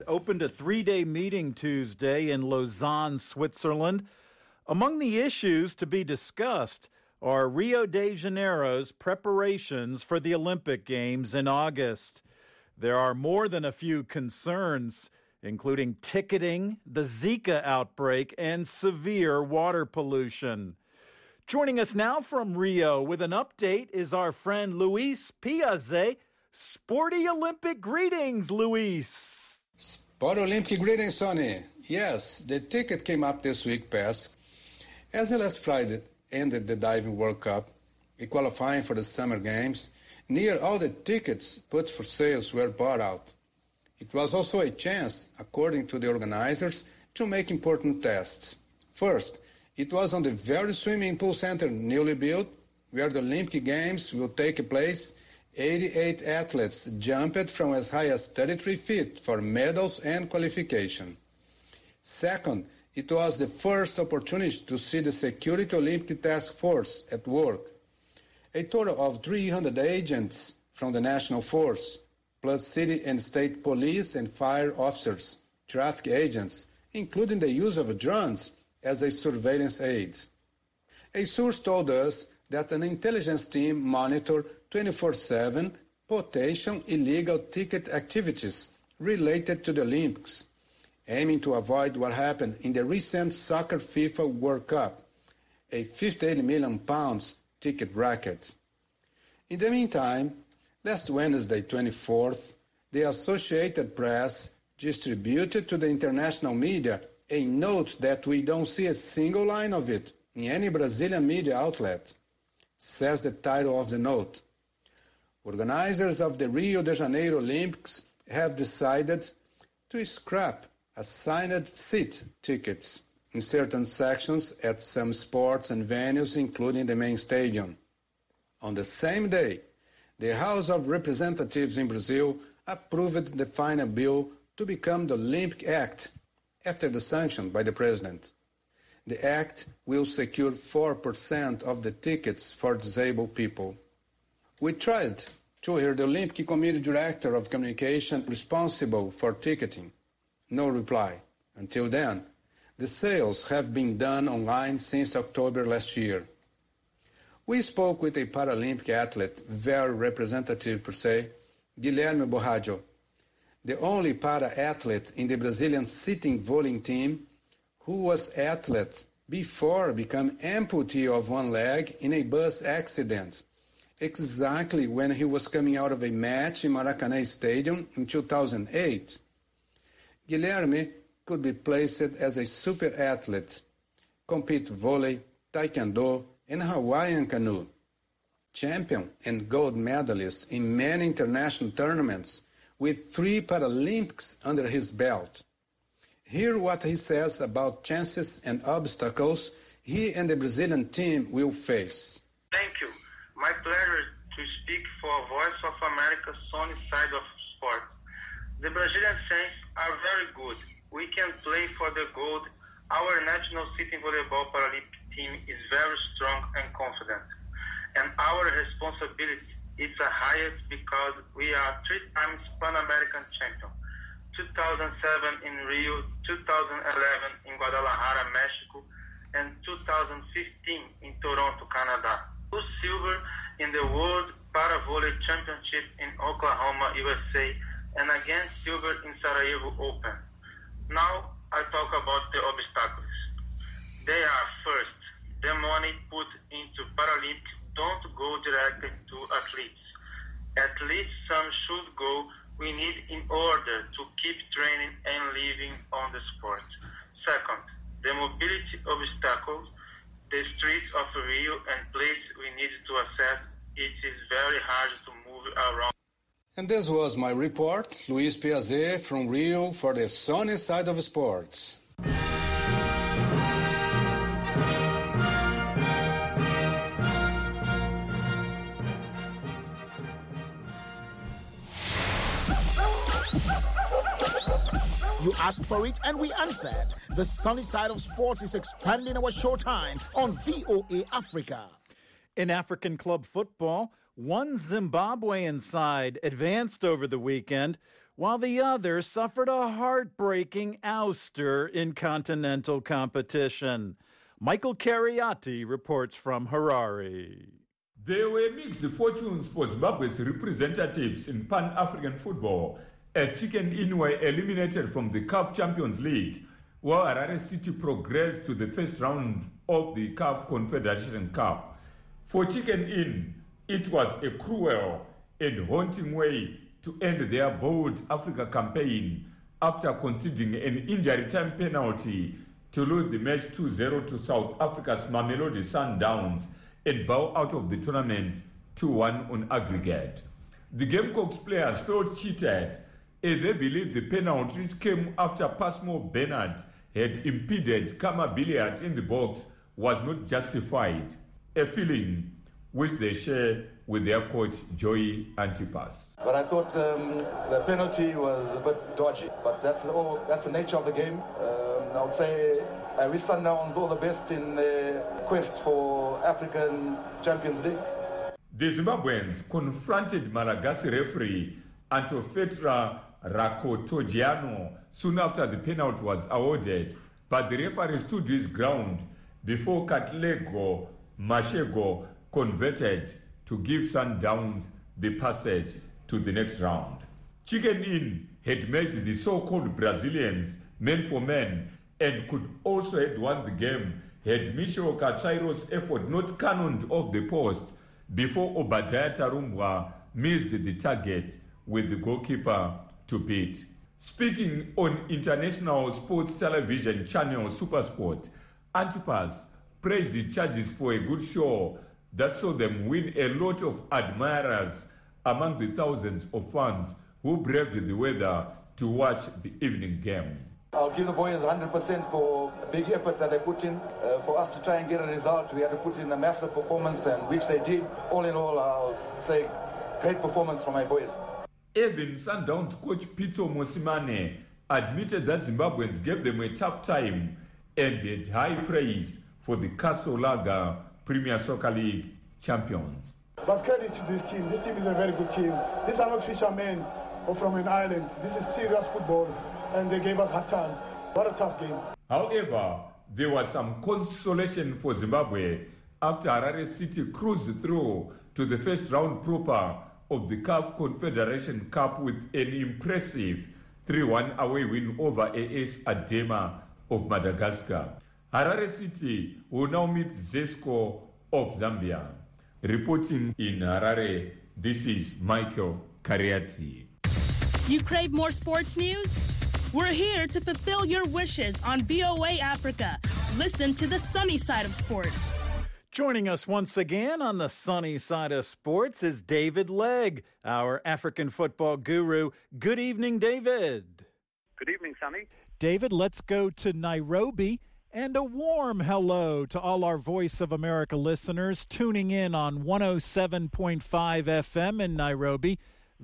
Opened a 3-day meeting Tuesday in Lausanne, Switzerland. Among the issues to be discussed are Rio de Janeiro's preparations for the Olympic Games in August. There are more than a few concerns, including ticketing, the Zika outbreak, and severe water pollution. Joining us now from Rio with an update is our friend Luis Piazze. Sporty Olympic greetings, Luis. Sport Olympic greetings, Sonny. Yes, the ticket came up this week past. As the last Friday ended the Diving World Cup, qualifying for the Summer Games, near all the tickets put for sales were bought out. It was also a chance, according to the organizers, to make important tests. First, it was on the very swimming pool center newly built, where the Olympic Games will take place. 88 athletes jumped from as high as 33 feet for medals and qualification. Second, it was the first opportunity to see the Security Olympic Task Force at work. A total of 300 agents from the National Force, plus city and state police and fire officers, traffic agents, including the use of drones as a surveillance aid. A source told us that an intelligence team monitored 24/7 potential illegal ticket activities related to the Olympics, aiming to avoid what happened in the recent Soccer FIFA World Cup, a £58 million ticket racket. In the meantime, last Wednesday, 24th, the Associated Press distributed to the international media a note that we don't see a single line of it in any Brazilian media outlet. Says the title of the note. Organizers of the Rio de Janeiro Olympics have decided to scrap assigned seat tickets in certain sections at some sports and venues, including the main stadium. On the same day, the House of Representatives in Brazil approved the final bill to become the Olympic Act after the sanction by the president. The act will secure 4% of the tickets for disabled people. We tried to hear the Olympic Committee Director of Communication responsible for ticketing. No reply. Until then, the sales have been done online since October last year. We spoke with a Paralympic athlete, very representative per se, Guilherme Borraggio, the only para-athlete in the Brazilian sitting volley team who was athlete before becoming amputee of one leg in a bus accident, exactly when he was coming out of a match in Maracanã Stadium in 2008. Guilherme could be placed as a super athlete, compete volley, taekwondo, and Hawaiian canoe. Champion and gold medalist in many international tournaments with 3 Paralympics under his belt. Hear what he says about chances and obstacles he and the Brazilian team will face. Thank you. My pleasure to speak for Voice of America's Sunny Side of Sport. The Brazilian Saints are very good. We can play for the gold. Our national sitting volleyball Paralympic team is very strong and confident. And our responsibility is the highest because we are 3 times Pan-American champion. 2007 in Rio, 2011 in Guadalajara, Mexico, and 2015 in Toronto, Canada. 2 silver in the World Para-Volley Championship in Oklahoma, USA, and again silver in Sarajevo Open. Now I talk about the obstacles. They are first, the money put into Paralympics don't go directly to athletes. At least some should go we need in order to keep training and living on the sport. Second, the mobility obstacles, the streets of Rio and places we need to access, it is very hard to move around. And this was my report, Luis Piazze from Rio for the Sunny Side of Sports. You asked for it and we answered. The Sunny Side of Sports is expanding our showtime on VOA Africa. In African club football, one Zimbabwean side advanced over the weekend while the other suffered a heartbreaking ouster in continental competition. Michael Carriati reports from Harare. There were mixed fortunes for Zimbabwe's representatives in Pan-African football as Chicken Inn were eliminated from the CAF Champions League, while Harare City progressed to the first round of the CAF Confederation Cup. For Chicken Inn, it was a cruel and haunting way to end their bold Africa campaign after conceding an injury time penalty to lose the match 2-0 to South Africa's Mamelodi Sundowns and bow out of the tournament 2-1 on aggregate. The Gamecocks players felt cheated as they believed the penalties came after Passmore Bernard had impeded Kama Billiard in the box was not justified, a feeling which they share with their coach Joey Antipas. But I thought the penalty was a bit dodgy, but that's the nature of the game. I would say I wish Sundowns all the best in their quest for African Champions League. The Zimbabweans confronted Malagasy referee Antofetra Rakotogiano soon after the penalty was awarded, but the referee stood his ground before Katlego Mashego converted to give Sundowns the passage to the next round. Chicken Inn had matched the so-called Brazilians man for man and could also have won the game had Michel Kachairo's effort not cannoned off the post before Obadiah Tarumbwa missed the target with the goalkeeper to beat. Speaking on international sports television channel SuperSport, Antipas praised the Chargers for a good show that saw them win a lot of admirers among the thousands of fans who braved the weather to watch the evening game. I'll give the boys 100% for a big effort that they put in. For us to try and get a result, we had to put in a massive performance, and which they did. All in all, I'll say great performance from my boys. Even Sundowns coach Pitso Mosimane admitted that Zimbabweans gave them a tough time and had high praise for the Kasolaga Premier Soccer League champions. But credit to this team. This team is a very good team. These are not fishermen or from an island. This is serious football, and they gave us a hard time. What a tough game. However, there was some consolation for Zimbabwe after Harare City cruised through to the first round proper of the CAF Confederation Cup with an impressive 3-1 away win over AS Adema of Madagascar. Harare City will now meet Zesco of Zambia. Reporting in Harare, this is Michael Kariati. You crave more sports news? We're here to fulfill your wishes on VOA Africa. Listen to the sunny side of sports. Joining us once again on the sunny side of sports is David Legg, our African football guru. Good evening, David. Good evening, Sonny. David, let's go to Nairobi. And a warm hello to all our Voice of America listeners tuning in on 107.5 FM in Nairobi,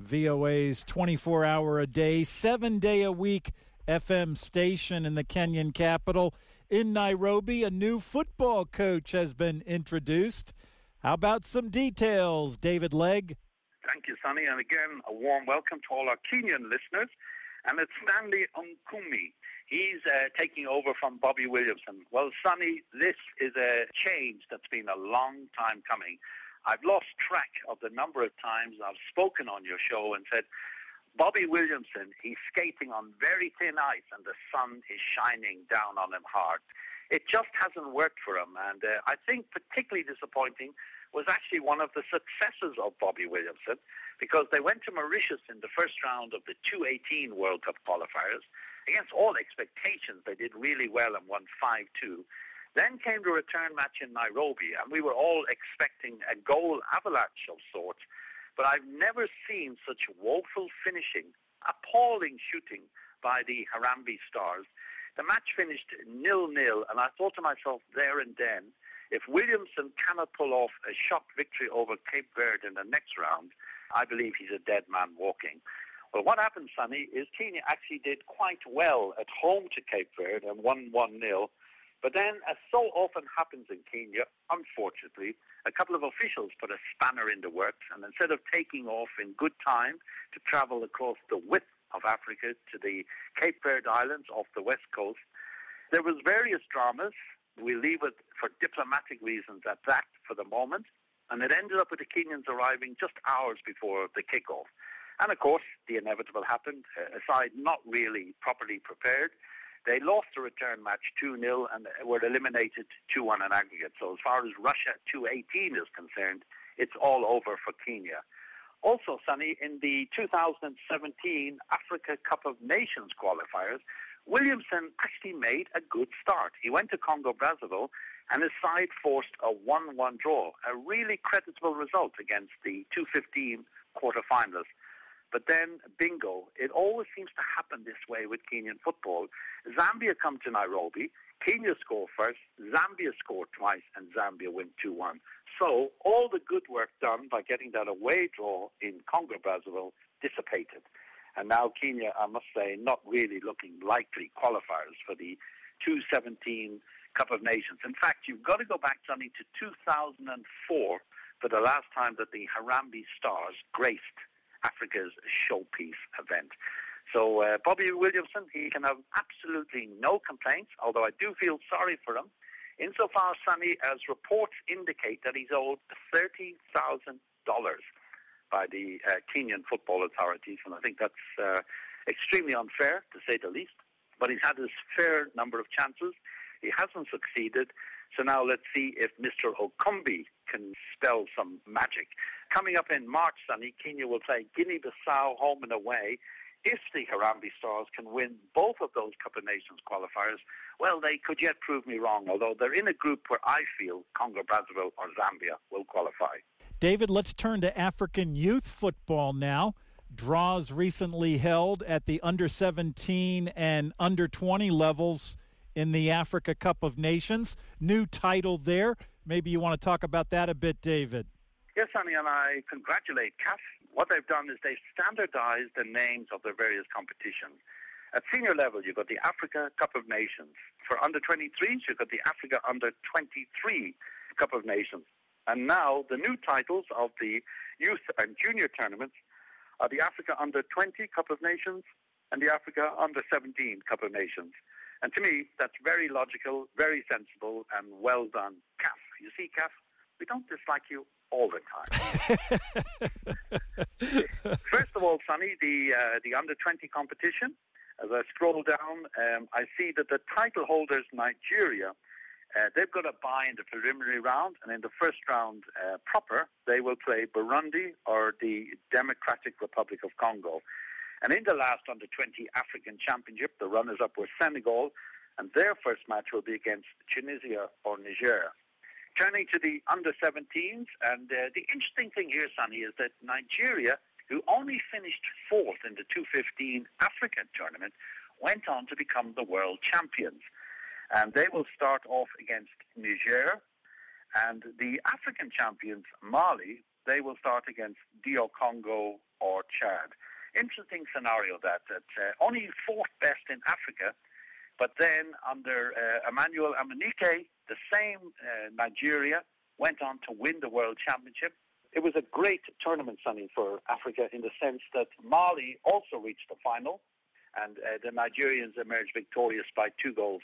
VOA's 24-hour-a-day, 7-day-a-week FM station in the Kenyan capital. In Nairobi, a new football coach has been introduced. How about some details, David Legg? Thank you, Sonny. And again, a warm welcome to all our Kenyan listeners. And it's Stanley Nkumi. He's taking over from Bobby Williamson. Well, Sonny, this is a change that's been a long time coming. I've lost track of the number of times I've spoken on your show and said, Bobby Williamson, he's skating on very thin ice and the sun is shining down on him hard. It just hasn't worked for him. And I think particularly disappointing was actually one of the successes of Bobby Williamson, because they went to Mauritius in the first round of the 2018 World Cup qualifiers. Against all expectations, they did really well and won 5-2. Then came the return match in Nairobi, and we were all expecting a goal avalanche of sorts. But I've never seen such woeful finishing, appalling shooting by the Harambee Stars. The match finished 0-0, and I thought to myself there and then, if Williamson cannot pull off a shock victory over Cape Verde in the next round, I believe he's a dead man walking. Well, what happened, Sonny, is Kenya actually did quite well at home to Cape Verde and won 1-0. But then, as so often happens in Kenya, unfortunately, a couple of officials put a spanner in the works, and instead of taking off in good time to travel across the width of Africa to the Cape Verde Islands off the west coast. There was various dramas. We leave it for diplomatic reasons at that for the moment. And it ended up with the Kenyans arriving just hours before the kickoff. And of course, the inevitable happened. A side not really properly prepared. They lost the return match 2-0 and were eliminated 2-1 in aggregate. So as far as Russia 218 is concerned, it's all over for Kenya. Also, Sonny, in the 2017 Africa Cup of Nations qualifiers, Williamson actually made a good start. He went to Congo-Brazzaville and his side forced a 1-1 draw, a really creditable result against the 2015 quarterfinalists. But then, bingo, it always seems to happen this way with Kenyan football. Zambia come to Nairobi, Kenya score first, Zambia score twice, and Zambia win 2-1. So all the good work done by getting that away draw in Congo-Brazzaville dissipated. And now Kenya, I must say, not really looking likely qualifiers for the 2017 Cup of Nations. In fact, you've got to go back, Sonny, to 2004 for the last time that the Harambee Stars graced Africa's showpiece event. So Bobby Williamson, he can have absolutely no complaints, although I do feel sorry for him, insofar, Sonny, as reports indicate that he's owed $30,000 by the Kenyan football authorities, and I think that's extremely unfair, to say the least. But he's had his fair number of chances. He hasn't succeeded. So now let's see if Mr. Okumbi can spell some magic. Coming up in March, Sonny, Kenya will play Guinea-Bissau home and away. If the Harambee Stars can win both of those Cup of Nations qualifiers, well, they could yet prove me wrong, although they're in a group where I feel Congo-Brazzaville or Zambia will qualify. David, let's turn to African youth football now. Draws recently held at the under-17 and under-20 levels in the Africa Cup of Nations. New title there. Maybe you want to talk about that a bit, David. Yes, Sonny, and I congratulate CAF. What they've done is they've standardized the names of their various competitions. At senior level, you've got the Africa Cup of Nations. For under-23s, you've got the Africa Under-23 Cup of Nations. And now the new titles of the youth and junior tournaments are the Africa Under-20 Cup of Nations and the Africa Under-17 Cup of Nations. And to me, that's very logical, very sensible, and well done, CAF. You see, CAF, we don't dislike you all the time. First of all, Sonny, the Under-20 competition, as I scroll down, I see that the title holders, Nigeria, they've got a bye in the preliminary round, and in the first round proper, they will play Burundi or the Democratic Republic of Congo. And in the last Under-20 African Championship, the runners-up were Senegal, and their first match will be against Tunisia or Niger. Turning to the Under-17s, and the interesting thing here, Sonny, is that Nigeria, who only finished fourth in the 2015 African tournament, went on to become the world champions. And they will start off against Niger, and the African champions, Mali, they will start against DR Congo or Chad. Interesting scenario that only fourth best in Africa, but then under Emmanuel Amunike, the same Nigeria went on to win the World Championship. It was a great tournament, Sonny, for Africa in the sense that Mali also reached the final, and the Nigerians emerged victorious by 2-0.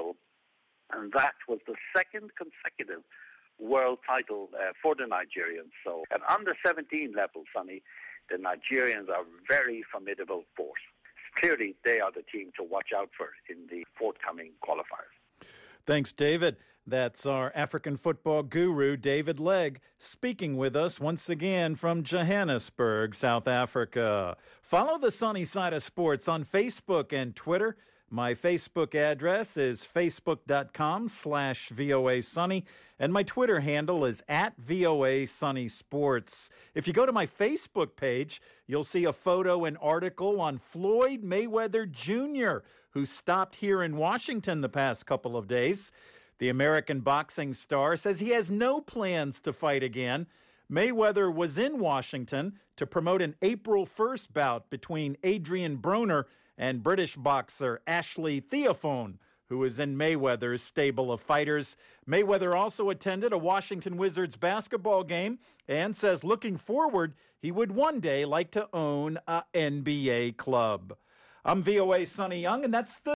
And that was the second consecutive world title for the Nigerians. So at under-17 level, Sonny, the Nigerians are a very formidable force. Clearly, they are the team to watch out for in the forthcoming qualifiers. Thanks, David. That's our African football guru, David Legg, speaking with us once again from Johannesburg, South Africa. Follow the Sunny Side of Sports on Facebook and Twitter. My Facebook address is facebook.com/VOA Sunny, and my Twitter handle is @VOA Sunny Sports. If you go to my Facebook page, you'll see a photo and article on Floyd Mayweather Jr., who stopped here in Washington the past couple of days. The American boxing star says he has no plans to fight again. Mayweather was in Washington to promote an April 1st bout between Adrian Broner and British boxer Ashley Theophone, who is in Mayweather's stable of fighters. Mayweather also attended a Washington Wizards basketball game and says looking forward, he would one day like to own an NBA club. I'm VOA Sonny Young, and that's the